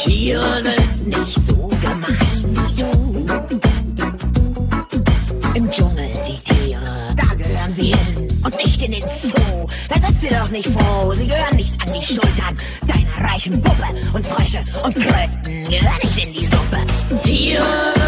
Tiere sind nicht so gemein wie du. Im Dschungel die Tiere, da gehören sie hin und nicht in den Zoo. Da seid ihr doch nicht froh, sie gehören nicht an die Schultern deiner reichen Puppe. Und Frösche und Kröten gehören nicht in die Suppe. Tiere